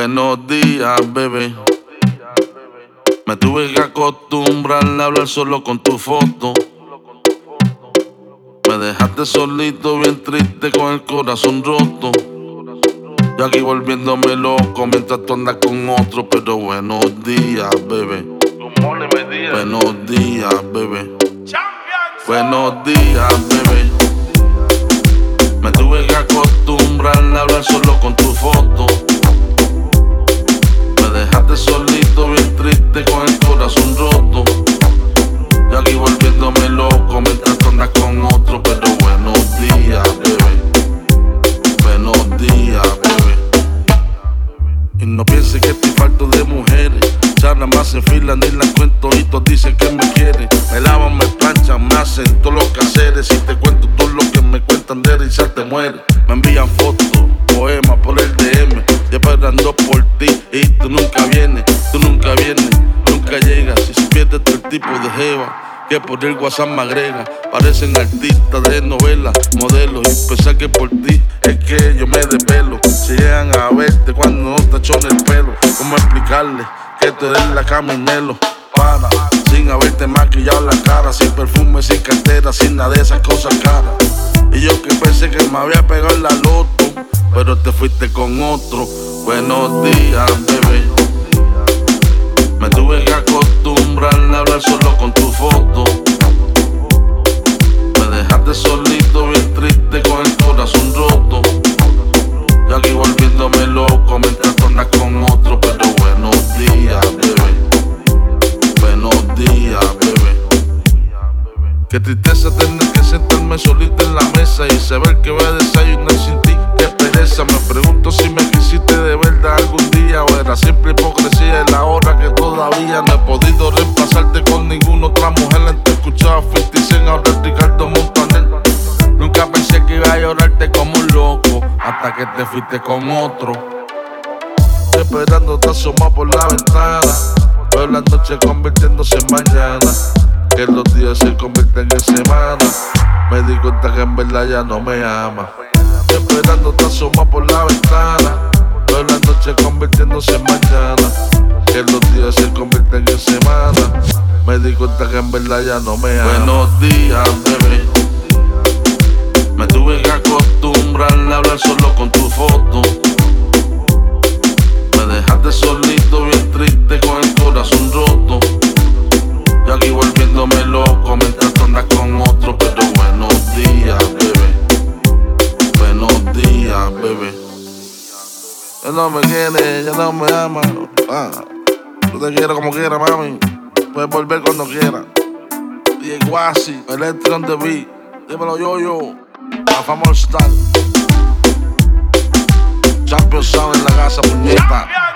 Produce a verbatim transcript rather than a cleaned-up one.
Buenos días, bebé. Me tuve que acostumbrar a hablar solo con tu foto. Me dejaste solito, bien triste, con el corazón roto. Yo aquí volviéndome loco mientras tú andas con otro. Pero buenos días, bebé. Buenos días, bebé. Buenos días, bebé. Me tuve que acostumbrar a hablar solo con tu foto. Me dejaste solito, bien triste, con el corazón roto. Yo aquí volviéndome loco mientras tú andas con otro. Pero buenos días, bebé. Buenos días, bebé. Y no pienses que estoy falto de mujeres. Ya nada más se filan y las cuento y todos dicen que me quieren. Me lavan, me planchan, me hacen todos los quehaceres. Si te cuento todo lo que me cuentan de risa te mueres. Me envían fotos, poemas por el D M. Yo esperando por ti y tú nunca vienes. Tú nunca vienes, nunca llegas. Si supieras todo el tipo de jeva que por el WhatsApp me agrega. Parecen artistas de novela, modelos. Y pensar que por ti es que yo me desvelo. Si llegan a verte cuando no te echó en el pelo. ¿Cómo explicarle que tú eres la Caminelo? Para, sin haberte maquillado la cara, sin perfume, sin cartera, sin nada de esas cosas caras. Y yo que pensé que me había pegado en la loto, pero te fuiste con otro. Buenos días, bebé. Me tuve que acostumbrar a hablar solo con tu foto. Me dejaste solito, bien triste, con el corazón roto. Yo aquí volviéndome loco mientras tú andas con otro. Pero buenos días, bebé. Buenos días, bebé. Qué tristeza tener que sentarme solita en la mesa y saber que voy a desayunar sin ti. Qué pereza, me pregunto si me quisiste de verdad algún día o era simple hipocresía. Y la hora que todavía no he podido reemplazarte con ninguna otra mujer. Antes escuchaba cincuenta Cent, ahora Ricardo Montaner. Nunca pensé que iba a llorarte como un loco hasta que te fuiste con otro. Esperando te asoma por la ventana, pero la noche convirtiéndose en mañana, que los días se convierten en semanas. Me di cuenta que en verdad ya no me ama. Esperando te asoma por la ventana, pero la noche convirtiéndose en mañana, que los días se convierten en semanas. Me di cuenta que en verdad ya no me ama. Buenos días, bebé. Me tuve que acostumbrar a hablar solo con tu foto. Me dejaste solito, bien triste, con el corazón roto. Yo aquí volviéndome loco mientras tú andas con otro. Pero buenos días, bebé. Buenos días, bebé. Ya no me quiere, ya no me ama. Ah, yo te quiero como quiera, mami. Puedes volver cuando quieras. D J Guasi, Electron the Beat. Dímelo yo, yo. La famosa Star. Champion Sound en la casa, puñeta.